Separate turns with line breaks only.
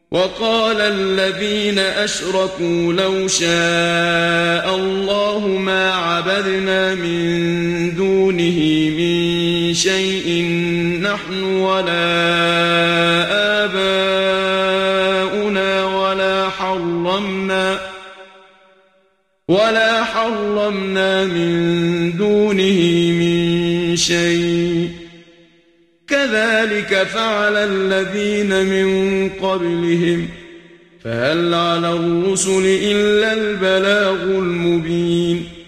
وقال الذين أشركوا لو شاء الله ما عبدنا من دونه من شيء نحن ولا آباؤنا ولا حرمنا من دونه من شيء كذلك فعل الذين من قبلهم فهل على الرسل إلا البلاغ المبين